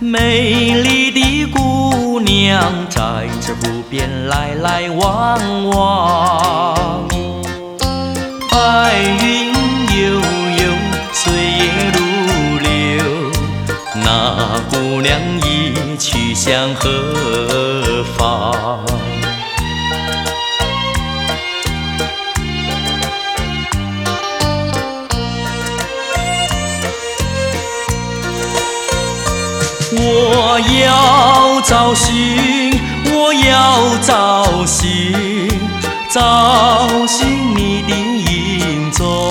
美丽的姑娘在这湖边来来往往，白云悠悠，岁月如流，那姑娘已去向何方？我要找寻，我要找寻，找寻你的影踪。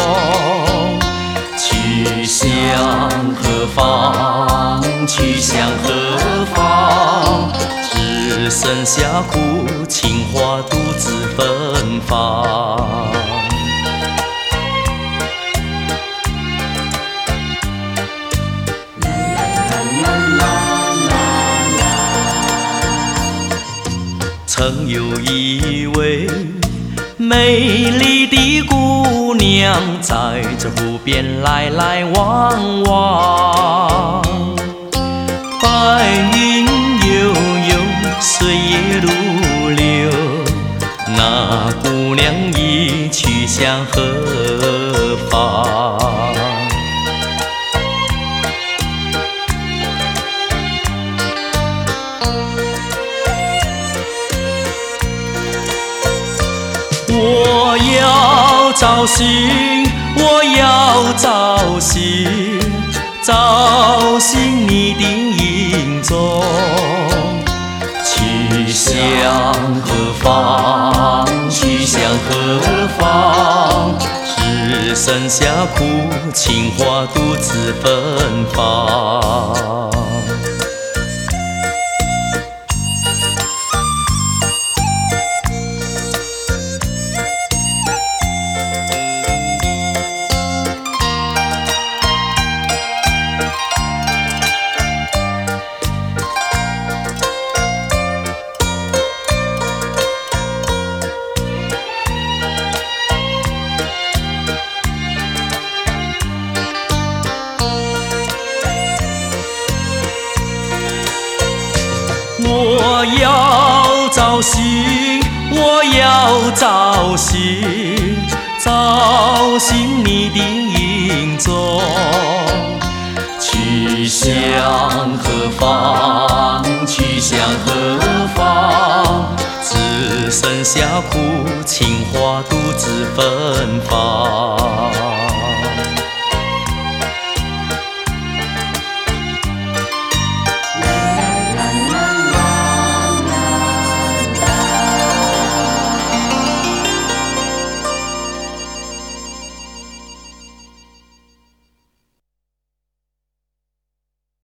去向何方？去向何方？只剩下苦情花独自芬芳。曾有一位美丽的姑娘在这湖边来来往往，白云悠悠，岁月如流，那姑娘已去向何方？我要找寻，我要找寻，找寻你的影踪。去向何方？去向何方？只剩下苦情花独自芬芳。我要找寻，我要找寻，找寻你的影踪。去向何方？去向何方？只剩下苦情花独自芬芳。